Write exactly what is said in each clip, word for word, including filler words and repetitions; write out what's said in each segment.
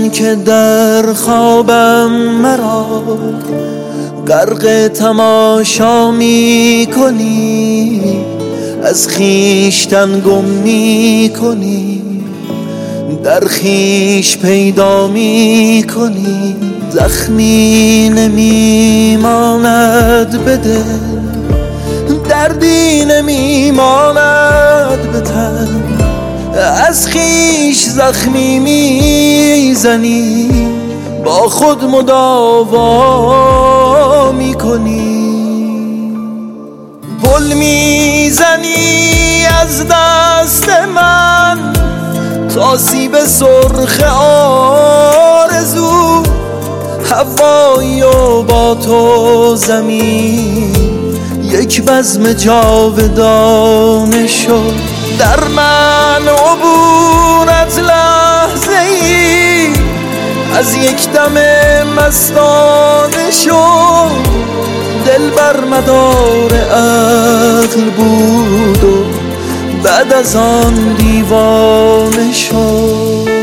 من که در خوابم مرا غرق تماشا می کنی، از خویشتن گم می کنی، در خویش پیدا می کنی. زخمی نمی ماند به دل، دردی نمی ماند به تن، از خویش زخمی می زنی، با خود مداوا می کنی. پل می زنی از دست من تا سیب سرخ آرزو، هوایی و با تو زمین یک بزم جاودانه شد. در من عبور از لحظه ای از یک دم مستانه شد، دل بر مدار عقل بود و بعد از آن دیوانه شد.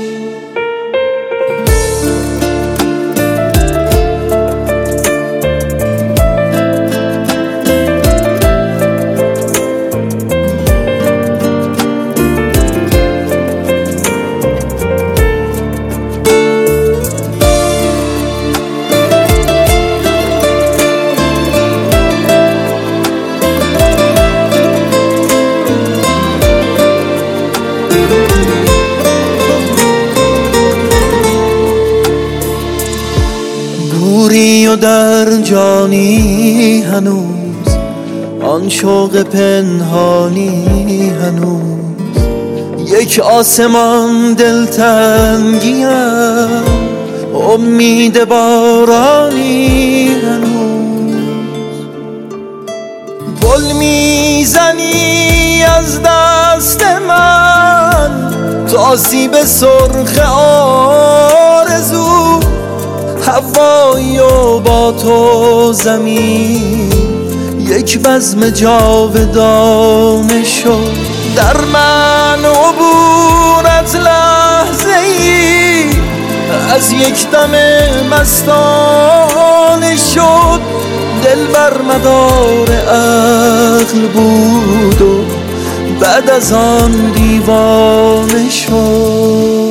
گوری و در جانی هنوز آن شوق پنهانی هنوز، یک آسمان دلتنگیم امید بارانی هنوز. پل میزنی از دست من تا سیب سرخ آرزو، هوایی و با تو زمین یک بزم جاودانه شد. در من عبور از لحظه ای از یک دم مستانه شد، دل بر مدار عقل بود و بعد از آن دیوانه شد.